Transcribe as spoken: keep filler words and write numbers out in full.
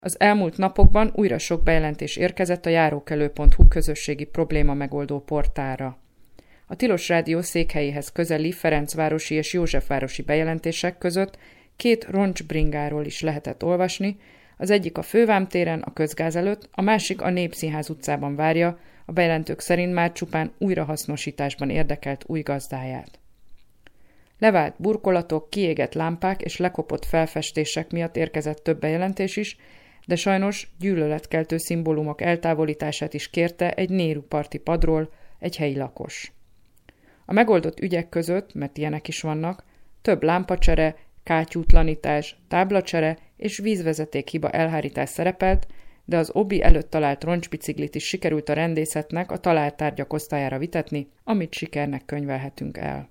Az elmúlt napokban újra sok bejelentés érkezett a járókelő pont hu közösségi probléma megoldó portálra. A Tilos Rádió székhelyéhez közeli Ferencvárosi és Józsefvárosi bejelentések között két roncsbringáról is lehetett olvasni, az egyik a Fővám téren a Közgáz előtt, a másik a Népszínház utcában várja, a bejelentők szerint már csupán újrahasznosításban érdekelt új gazdáját. Levált burkolatok, kiégett lámpák és lekopott felfestések miatt érkezett több bejelentés is, de sajnos gyűlöletkeltő szimbólumok eltávolítását is kérte egy Nehru-parti padról egy helyi lakos. A megoldott ügyek között, mert ilyenek is vannak, több lámpacsere, kátyútlanítás, táblacsere és vízvezetékhiba elhárítás szerepelt, de az Obi előtt talált roncsbiciklit is sikerült a rendészetnek a talált tárgyak osztályára vitetni, amit sikernek könyvelhetünk el.